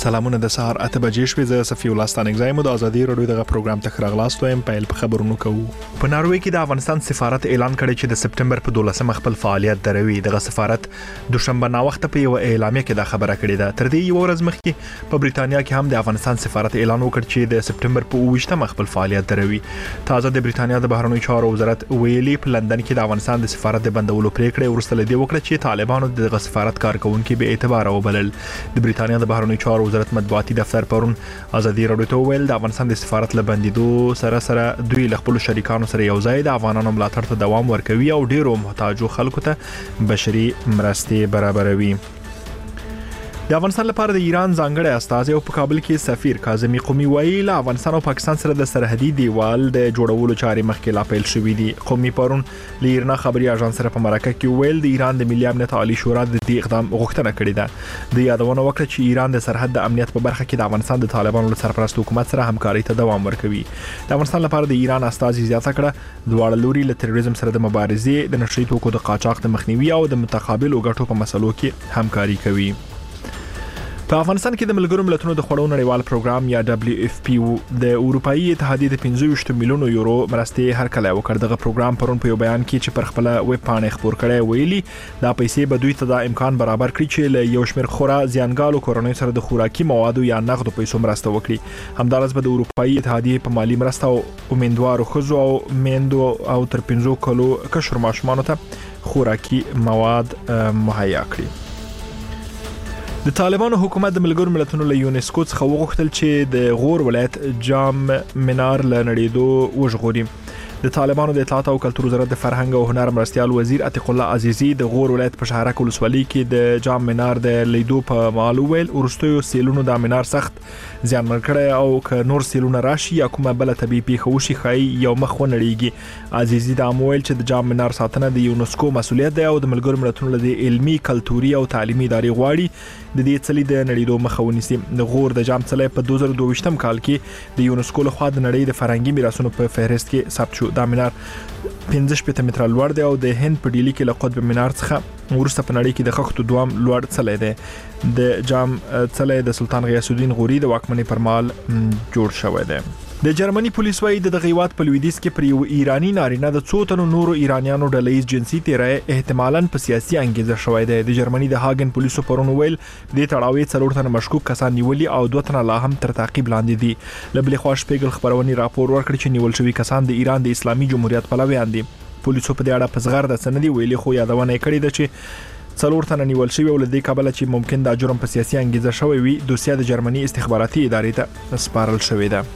سلامونه د سهار 8 بجې شوې زه صفي الله ستانګزای مو د ازادي رادیو دغه پروګرام ته خراغلاست وایم پیل په خبرونو کوو. په ناروې کې د افغانستان سفارت اعلان کړی چې د سپټمبر په 12 خپل فعالیت دروي. دغه سفارت دوشنبه نا وخت په یو اعلامیه کې دا خبره کړې ده. تر دې یو ورځ مخکې په بریتانیا کې هم د افغانستان سفارت اعلان وکړ چې د سپټمبر په 28 خپل فعالیت دروي. تازه د بریتانیا د بهرنیو چارو وزارت ویلي په لندن کې د افغانستان د سفارت د بندولو پریکړه ورسته لدی وکړه چې طالبانو دغه سفارت کارکونکو به اعتبار وبلل. د بریتانیا د بهرنیو چارو وزارت مطبوعاتي دفتر پرون ازادي رادیو ته ویل د افغانستان د سفارت لبندیدو سره دوی له خپل شریکانو سره یو ځای د افغانانو ملاتړ ته دوام ورکوي او ډیرو محتاجو خلکو ته بشري مرستې برابروي. د افغانستان لپاره د ایران ځانګړی استازی او په کابل کې سفیر کاظمی قومي وایي له افغانستان او پاکستان سره د سرحدي دیوال د جوړولو چارې مخکې لا پیل شوې دي. قومي پرون له ایران خبري اژانس سره په مرکه کې ویل د ایران د ملي امنیت عالی شورا د دې اقدام غوښتنه کړې ده. د یادونه وکړه چې ایران د سرحد د امنیت په برخه کې د افغانستان د طالبانو له سرپرست حکومت سره همکاري ته دوام ورکوي. د افغانستان لپاره د ایران استازي زیاته کړه دواړه لوري له تروریزم سره د مبارزې د نشري توکو د قاچاق د مخنیوي او د متقابل ګټو په مسلو کې همکاري کوي. په افغانستان کې د ملګرو ملتونو د خوړو نړیوال پروګرام یا WFP د اروپאי اتحادیې د 25 میلیون یورو مرستې هرکلی وکړ. دغه پروګرام پرون په یو بیان کې چې پر خپل ویب پاڼه خبر کړی ویلي دا پیسې به دوی ته د امکان برابر کړي چې له یو شمېر خورا زیانګالو کورنۍ سره د خوراکي موادو یا نغدو پیسو مرسته وکړي. همدارس به د اروپאי اتحادیې په مالی مرسته او امیندوارو ښځو او میندو او تر 15 کلو کشر ماشومانو ته خوراکي مواد مهیا کړي. د طالبانو حکومت د ملګرو ملتونو له یونسکو څخه وغوښتل چې د غور ولایت جام منار له نړیدو وژغوري. د طالبانو د اطلاعات او کلتور وزارت د فرهنګ او هنر مرستيال وزیر عتیق الله عزیزی د غور ولایت په شهرک ولسوالۍ کې د جام منار د لیدو په مالو ویل ورستیو سیلونو د منار سخت زیانمن کړی او ک نور سیلونه راشي یا کومه بل طبي پیښه وشي خای یو مخ ونړیږي. عزیزی د امویل چې د جام منار ساتنه د یونسکو مسؤلیت دی او د ملګرو ملتونو له علمي کلتوري او تعلیمي ادارې غواړي د دې څلي د نړیدو مخه ونیسي. د غور د جام څلی په 2022 کال کې د یونسکو لخوا د نړۍ د فرهنګي میراثونو په فهرست کې ثبت شو. دا منار 15 متره لوړ دی او د هند په ډیلی کې له قطب منار څخه ورسته په نړۍ کې د خښتو دوام لوړ څلی دی. د جام څلی د سلطان غیاث الدین غوري د واکمنۍ پر مهال جوړ شوی دی. د جرمني پولیس وايي د غیوات په لویدیځ کې پر یو ایرانی نارینه د څو تنو نورو ایرانیانو ډلهیز جنسي تیری احتمالاً په سیاسي انګیزه شوی دی. د جرمني د هاګن پولیسو پرون ویل د تړاوي 4 تنه مشکوک کسان نیولي او 2 تنه لا هم تر تعقیب لاندې دي. له بل خوا شپږل خبرونې راپور ورکړ چې نیول شوی کسان د ایران د اسلامي جمهوریت پلویان دي. پولیسو په دې اړه په زغر د سندي ویلي خو یادونه کړې ده چې 4 تنه نیول شوی ول د کابل چې ممکن دا جرم په سیاسي انګیزه شوی وي. دوسیه د جرمني استخباراتي ادارې ته سپارل شوې ده.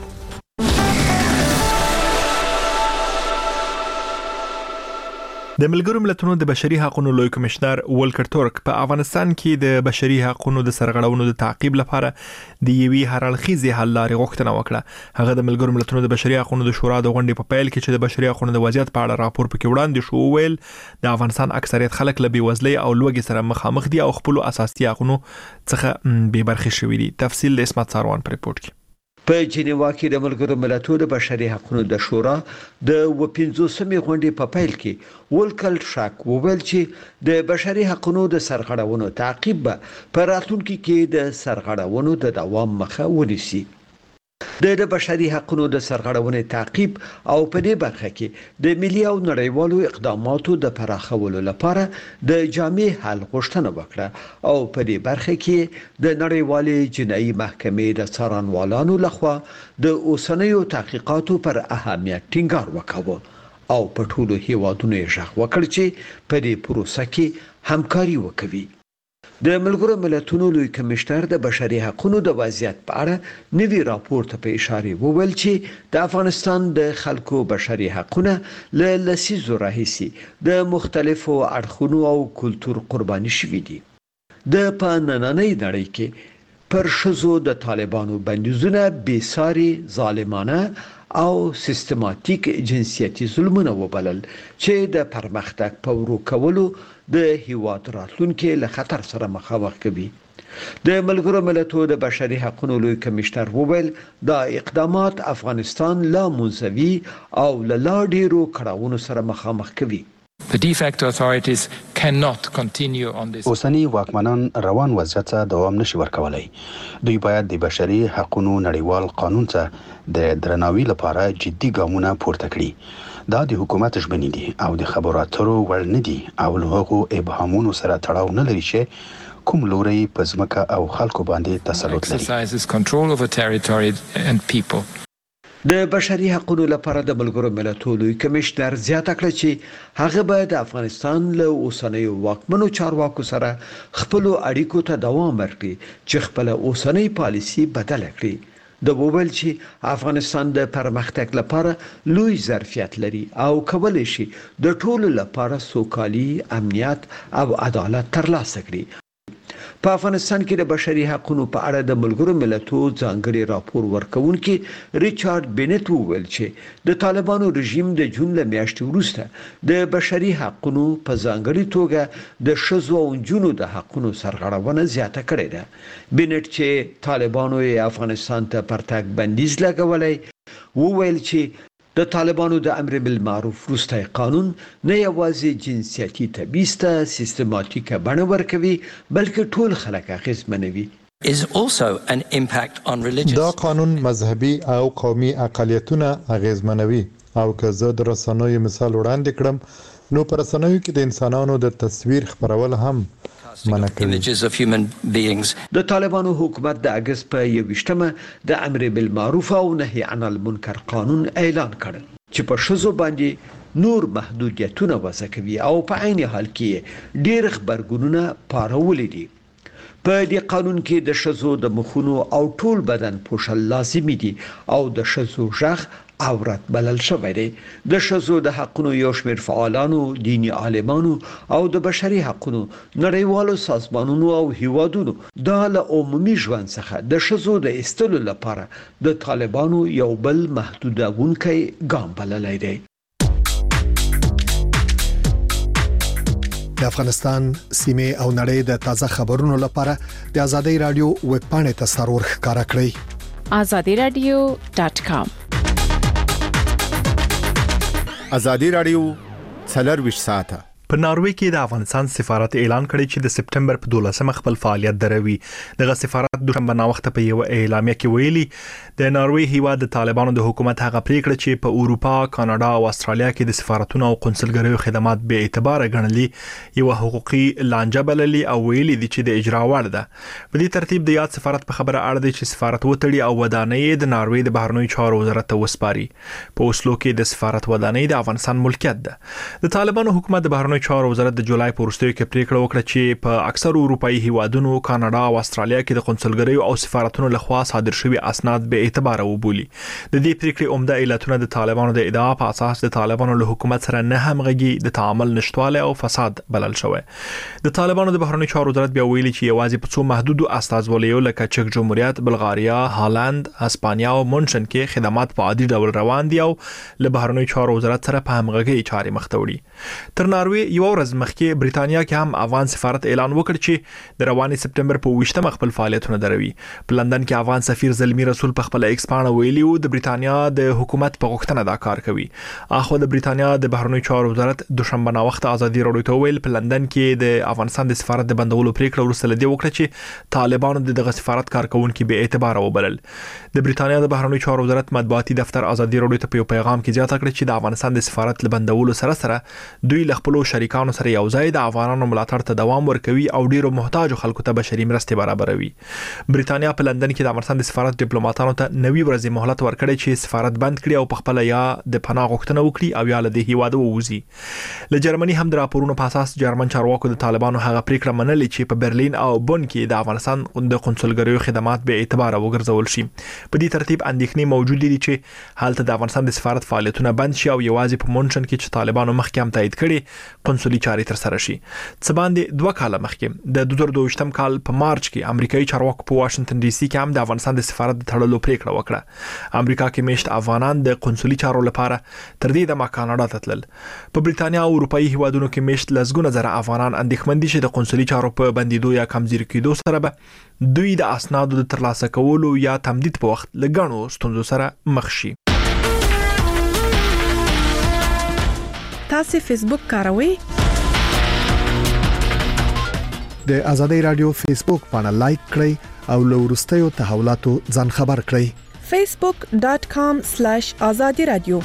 د ملګرو ملتونو د بشري حقوقو لوی کمشنر ولکر تورک په افغانستان کې د بشري حقوقو د سرغړونو د تعقیب لپاره د یوې هرړخیزې حل لارې غوښتنه وکړه. هغه د ملګرو ملتونو د بشري حقوقو د شورا د غونډې په پیل کې چې د بشري حقوقو د وضعیت په اړه راپور پکې وړاندې شو ویل د افغانستان اکثریت خلک له بیوزلۍ او لوږې سره مخامخ دي او خپل اساسي حقوقو څخه بې برخې شوي دي. تفصیل د اسمت ساروان پر ریپورت کې. په جنیوا کې د ملګرو ملتونو د بشري حقوقو د شورا د 15مې غونډې په پیل کې ولکل شاک وویل چې د بشري حقوقو د سرغړونو تعقیب په راتلونکي کې د سرغړونو د دوام مخه ونیسي. د بشري حقوقو د سرغړونې تعقیب او په دې برخه کې د ملي او نړیوالو اقداماتو د پراخولو لپاره د جامع حل غوښتنه وکړه او په دې برخه کې د نړیوالې جنایي محکمې د څارنوالانو لخوا د اوسنیو تحقیقاتو پر اهمیت ټینګار وکاوه او په ټولو هیوادونو یې ژغ وکړ چې په دې پروسه کې همکاري وکوي. د ملګرو ملتونو لوی کمشنر د بشري حقوقو د وضعیت په اړه نوی راپور ته په اشاره وویل چې د افغانستان د خلکو بشري حقوقو له لسیزو راهیسي د مختلفو اړخونو او کلتور قرباني شوي دي. د په نننۍ نړۍ کې پر ښځو د طالبانو بندیزونه بېساري ظالمانه او سیستماتیک جنسیتي ظلمونه وبلل چې د پرمختګ په ورو کولو د هیواد راتلونکي له خطر سره مخامخ کوي. د ملګرو ملتونو د بشري حقوقو لوی کمشنر وویل دا اقدامات افغانستان لا منزوي او لا ډیرو کړهونو سره مخامخ کوي. The de facto authorities cannot continue on this. اوسنی واکمنان روان وضعیت ته دوام نشي ورکولای. دوی باید د بشري حقوقو نړیوال قانون ته د درناوي لپاره جدي ګامونه پورته کړي. دا د حکومت ژمنې دي او د خبرو اترو وړ نه دي او له هغو ابهامونو سره تړاو نه لري چې کوم لوري په ځمکه او خلکو باندې تسلط لري. Exercises control over territory and people. د بشري حقوقو لپاره د ملګرو ملتونو کمیشنر زیاته کړه چې هغه باید د افغانستان له اوسنۍ واکمنو چارواکو سره خپل اړیکو ته دوام ورکړي چې خپل اوسنۍ پالیسي بدل کړي. د وویل چې افغانستان د پرمختګ لپاره لوی ظرفیت لري او کولای شي د ټولو لپاره سوکالي، امنیت او عدالت ترلاسه کړي. په افغانستان کې د بشري حقوقو په اړه د ملګرو ملتونو ځانګړي راپور ورکونکي ریچارډ بینټ وویل چې د طالبانو رژیم د جون له میاشتې وروسته د بشري حقوقو په ځانګړي توګه د ښځو او نجونو د حقوقو سرغړونه زیاته کړې ده. بینټ چې طالبانو یې افغانستان ته پرتګ بندیز لګولای وویل چې د طالبانو د امر بالمعروف وروستی قانون نه یوازې جنسیتي تبعیض ته سیستماتیکه بڼه ورکوي بلکې ټول خلک اغیزمنوي. دا قانون مذهبي او قومي اقلیتونه اغیزمنوي او که زه د رسنیو مثال وړاندې کړم نو پر رسنیو کې د انسانانو د تصویر خپرول هم منع کوي. د طالبانو حکومت د اگست په 21مه د امر بالمعروف او نهي عن المنکر قانون اعلان کړ چې په ښځو باندې نور محدودیتونه وضع کوي او په عین حال کې ډېر خبرګونونه پارولې دي. په دې قانون کې د ښځو د مخونو او ټول بدن پوښل لازمي دي او د ښځو ژغ عورت بلل شوی دی. د ښځو د حقوقو یو شمېر فعالانو، دینی عالمانو او د بشري حقوقو نړیوالو سازمانونو او هیوادونو دا له عمومي ژوند څخه د ښځو د ایستلو لپاره د طالبانو یو بل محدودونکی ګام بللی دی. د افغانستان سیمه او نړۍ د تازه خبرونو لپاره د ازادي رادیو ویب پاڼې ته سرور ښکارا کړئ. azadiradio.com ازادي رادیو 24 ساعته. په ناروې کې د افغانستان سفارت اعلان کړی چې د سپټمبر په 12مه خپل فعالیت دروي. دغه سفارت دوشنبه ناوخته په یو اعلامیه کې ویلي د ناروې هیواد د طالبانو د حکومت هغه پریکړه چې په اروپا، کاناډا او استرالیا کې د سفارتونو او قونسلګریو خدمات به اعتبار غنلي یو حقوقي لانجه بللي او ویلي دي چې د اجرا وړ ده. په دې ترتیب د یاد سفارت په خبره اړه دي چې سفارت وټړي او ودانۍ د ناروې د بهرنیو چارو وزارت ته وسپاري. په اوسلو کې د سفارت ودانۍ د افغانستان ملکیت ده. د طالبانو حکومت د بهرنیو چارو وزارت د جولای په وروستیو کې پریکړه وکړه چې په اکثر اروپאי هیوادونو، کاناډا او استرالیا کې د قونسلګریو او سفارتونو لخوا صادر شوی اسناد به اعتبار وبولي. د دې پریکړې عمده علتونه د طالبانو د ادعا په اساس د طالبانو له حکومت سره نه همغږي، د تعامل نشټواله او فساد بلل شوی. د طالبانو د بهرنیو چارو وزارت بیا ویلي چې یوازې په څو محدودو استازولیو لکه چک جمهوریت، بلغاریا، هالند، اسپانیا او مونشن کې خدمات په عادي ډول روان دي او له بهرنیو چارو وزارت سره په همغږي چاري مخ ته وړي. تر ناروې یو ورځ مخکې برېټانیا کې هم افغان سفارت اعلان وکړ چې د رواني سپټمبر په 28مه خپل فعالیتونه دروي. په لندن کې افغان سفیر زلمی رسول په خپل ایکس پاڼه ویلي و د برېټانیا د حکومت په غوښتنه دا کار کوي. اخو د برېټانیا د بهرنیو چارو وزارت دوشنبه ناوخته ازادي راډیو ته ویل په لندن کې د افغانستان د سفارت د بندولو پریکړه وروسته لدی وکړه چې طالبانو دغه سفارت کارکونکو به اعتبار وبلل. د برېټانیا د بهرنیو چارو وزارت مطبوعاتي دفتر ازادي راډیو ته په پیغام کې زیاته کړه چې د افغانستان د سفارت لبندولو سره دوی له خپل شریکانو سره یوځای د افغانانو ملاتړ ته دوام ورکوي او ډیرو محتاجو خلکو ته بشري مرستې برابروي. برېټانیا په لندن کې د افغانستان د سفارت ډیپلوماټانو ته 90 ورځې مهلت ورکړی چې سفارت بند کړي او په خپل یا د پناه غوښتنه وکړي او یا له دې هیواده ووځي. له جرمني هم د راپورونو په اساس جرمن چارواکو د طالبانو هغه پریکړه منلې چې په برلین او بون کې د افغانستان د قونسلګریو خدمات به اعتبار وګرځول شي. په دې ترتیب اندېښنې موجود دي چې حالت د افغانستان د سفارت فعالیتونه بند شي او یوازې په مونشن کې چې طالبانو مخکې هم تایید کړي قونسلي چاري تر سره شي. څه باندې 2 کاله مخکې د 2022م کال په مارچ کې امریکایي چارواکو په واشنگټن ډي سي کې هم د افغانستان د سفارت د تړلو پریکړه وکړه. امریکا کې میشت افغانان د قونسلي چارو لپاره تر دې د کاناډا ته تلل. په برېټانیا او اروپאי هیوادونو کې میشت لسګونه زره افغانان اندېښمن دي چې د قونسلي چارو په بندیدو یا کمزوري کېدو سره به دوی د اسنادو د ترلاسه کولو یا تمدید په وخت لګڼو ستونزو سره مخ شي. تاسو فیسبوک کاروئ؟ د ازادي رادیو فیسبوک باندې لایک کړئ او له وروستیو تحولاتو ځان خبر کړئ. facebook.com/azadiradio.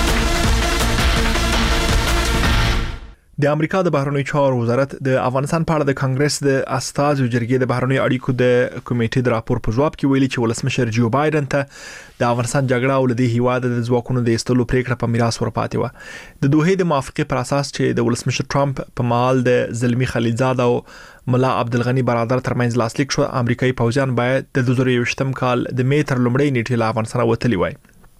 د امریکا د بهرنیو چارو وزارت د افغانستان په اړه د کانګرس د استازو جرګې د بهرنیو اړیکو د کمیټې د راپور په جواب کې ویلي چې ولسمشر جو بایدن ته د افغانستان جګړه او د هیواد د ځواکونو د استلو پریکړه په میراث ورپاتې و. د دوه د موافقه پر اساس چې د ولسمشر ټرمپ په مال د زلمی خلیلزاد او ملا عبدالغنی برادر ترمنځ لاسلیک شو، امریکایي پوځیان باید د 2023م کال د می تر لومړۍ نیټې له افغانستان وتلی وای.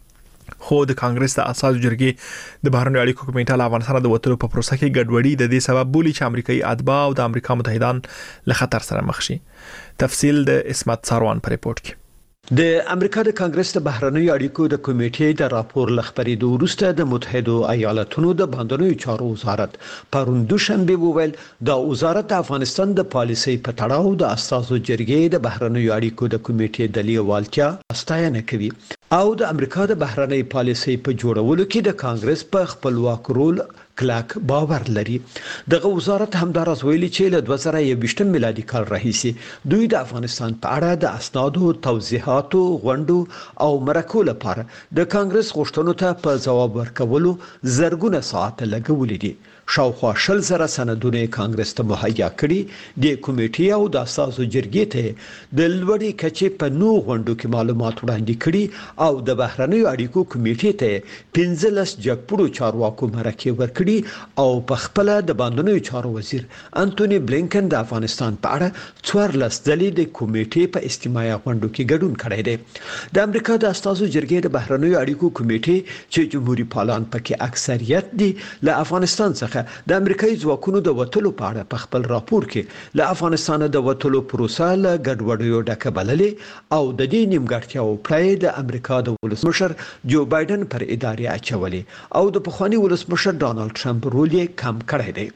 خو د کانګرس د اساسو جرګې د بهرنیو اړیکو کمیټه له افغانستان د وټلو په پروسه کې ګډوډي د دې سبب بولی چې امریکایي اتباع او د امریکا متحدان له خطر سره مخ شي. تفصیل د اسمت ساروان پر ریپورت کې. د امریکا د کانګرس د بهرنیو اړیکو د کمیټې د راپور لخبرېدو وروسته د متحده ایالاتونو د بهرنیو چارو وزارت پرون دوشنبه وویل د وزارت د افغانستان د پالیسۍ په تړاو د اساسو جرګې د بهرنیو اړیکو د کمیټې د لیوالتیا ستاینه کوي او د امریکا د بهرنۍ پالیسۍ په جوړولو کې د کانګرس په خپلواک رول کلاک باور لري. دغه وزارت همدارس ویلي چې له 2021 میلادي کال راهیسې دوی د افغانستان په اړه د اسنادو توضیحاتو غونډو او مرکو لپاره د کانګرس غوښتنو ته په ځواب ورکولو زرګونه ساعت لګولي دي. شاوخوا 10,000 سندونه کانګرس ته مهیا کړي. د کمیټې او د اساسو جرګې ته د لوړې کچې په نو غونډو کې معلومات وړاندې کړي او د بهرنیو اړیکو کمیټې ته 15 جګپړو چارواکو مرکه ورکړي او په خپل د باندنیو چارو وزیر انټونی بلینکن د افغانستان په اړه 14 ځلې د کمیټې په استماعي غونډو کې ګډون کړی دی. د امریکا د اساسو جرګې د بهرنیو اړیکو کمیټې چې جمهوریت پالان پکې اکثریت دي له افغانستان څخه د امریکایي ځواکونو د وټلو په اړه په خپل راپور کې له افغانستان د وټلو پروسه له ګډوډیو ډکه بللې او د دې نیمګړتیاو پرې د امریکا د ولسمشر جو بایدن پر ادارې اچولې او د پخوانی ولسمشر ډانلډ ټرمپ رول یې کم کړی دی.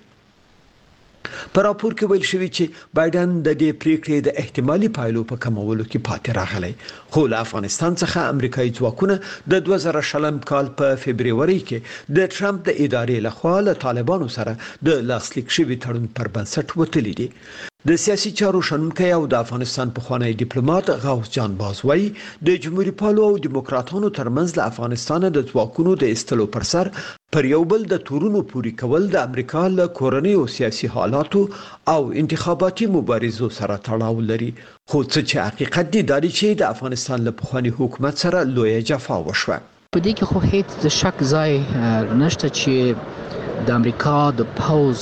په راپور کې ویل شوی چې بایدن د دې پریکړې د احتمالي پایلو په کمولو کې پاتې راغلی، خو له افغانستان څخه امریکایي ځواکونه د 2020 کال په فبرवरी کې د ټرمپ د ادارې لخوا له طالبانو سره د لاسلیک شوي تړون پر بنسټ وتلي دي. د سیاسي چارو شنونکي او د افغانستان پخوانی ډیپلوماټ غوث جان بازوی د جمهوریت پالو او دیموکراتانو ترمنځ له افغانستان د ځواکونو د استلو پر سر پر یو بل د تورونو پوری کول د امریکا له کورنۍ او سیاسي حالاتو او انتخاباتي مبارزو سره تړاو لري، خو څه چې حقیقت دی دا چې د افغانستان له پخوانی حکومت سره لوی جفا وشوه. په دې کې خو هیڅ شک ځای نشته چې د امریکا د پوز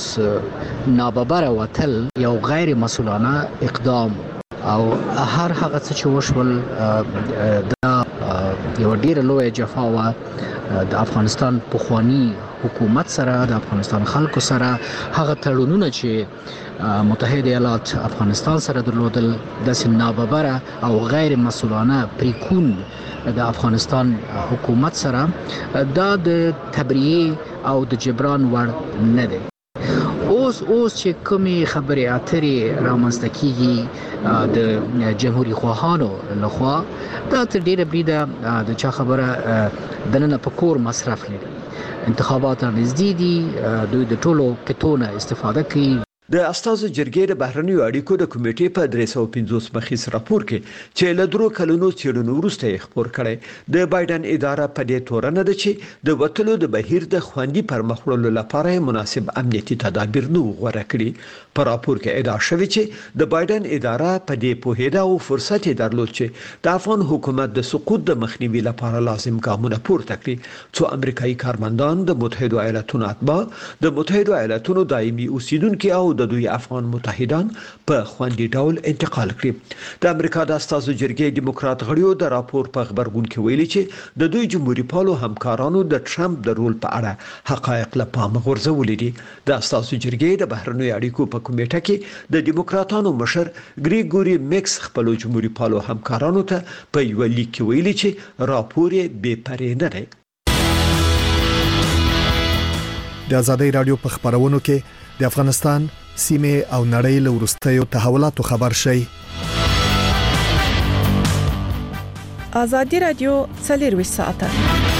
ناببره وتل یو غیر مسؤلانه اقدام او هر هغه څه چې وشول دا یو ډیر لوی جفا و د افغانستان پخوانی حکومت سره د افغانستان خلکو سره. هغه تړونونه چې متحده ایالات افغانستان سره درلودل د ناببره او غیر مسؤلانه پریکون د افغانستان حکومت سره دا د تبریه او د جبران وړ نه دی. اوس چې کومې خبرې اترې رامنځته کیږي د جمهوریت خواهانو لخوا دا تر ډیره بریده د چا خبره دننه په کور مصرف لري. انتخابات نږدې دي، دوی د ټولو کتونه استفاده کوي. د استازو جرګې د بهرنیو اړیکو د کمیټې په 350 مخیس راپور کې چې له 3 کلونو څېړنو وروسته یې خبر کړی د بایدن اداره په دې تورنه ده چې د وټلو د بهیر د خوندي پرمخ وړلو لپاره مناسب امنیتي تدابیر نه غوړه کړي. په راپور کې ادعا شوې چې د بایدن اداره په دې پوهیده او فرصت درلود چې د افغان حکومت د سقوط د مخنیوي لپاره لازم ګامونه پورته کړي، څو امریکایي کارمندان د متحده ایالاتونو اتباع د متحده ایالاتونو دایمي اوسیدونکو او د دوی افغان متحدان په خوندي ډول انتقال کړي. د امریکا د استازو جرګې دیموکرات غړیو د راپور په خبرګون کې ویلي چې د دوی جمهوریت پالو همکارانو د ټرمپ د رول په اړه حقایق له پامه غورځولي دي. د استازو جرګې د بهرنیو اړیکو په کمیټه کې د دیموکراتانو مشر ګریګوري میکس خپل جمهوریت پالو همکارانو ته په یو لیک کې ویلي چې راپور یې بې پرې نه دی. د ازادي رادیو په خبرونو کې د افغانستان سیمه او نړۍ له وروستیو تحولاتو خبر شي. ازادي رادیو 24 ساعته